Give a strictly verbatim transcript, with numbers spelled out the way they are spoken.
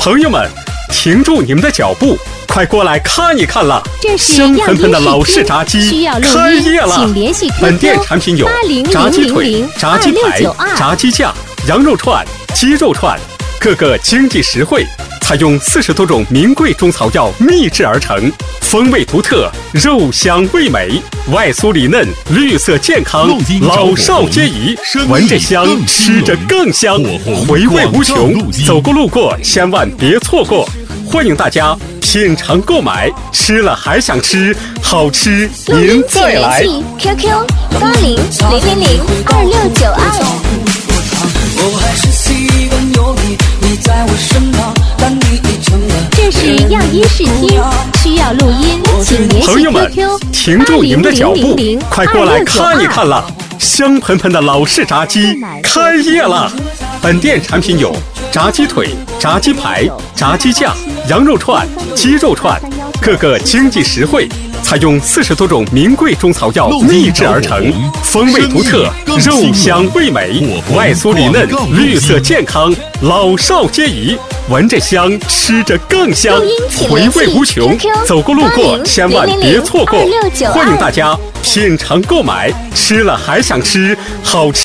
朋友们，停住你们的脚步，快过来看一看啦！ 这是香喷喷的老式炸鸡开业了， 请联系 Q Q 本店产品有炸鸡腿、炸鸡排、炸鸡架、羊肉串、鸡肉串，个个经济实惠，采用四十多种名贵中草药秘制而成，风味独特，肉香味美，外酥里嫩，绿色健康，老少皆宜，闻着香，吃着更香，回味无穷。走过路过，千万别错过！欢迎大家品尝购买，吃了还想吃，好吃您再来。 Q Q 八零零零零二六九二。 我还是习惯有你，你在我身旁，但你已成了。 这是样衣试听，需要录音，请联系朋友们 Q Q 停住你们的脚步，快过来看一看啦！香喷喷的老式炸鸡开业了，本店产品有炸鸡腿、炸鸡排、炸鸡架、羊肉串、鸡肉串，个个经济实惠，采用四十多种名贵中草药秘制而成，风味独特，肉香味美，外酥里嫩，绿色健康，老少皆宜，闻着香，吃着更香，回味无穷。走过路过，千万别错过！欢迎大家品尝购买，吃了还想吃，好吃。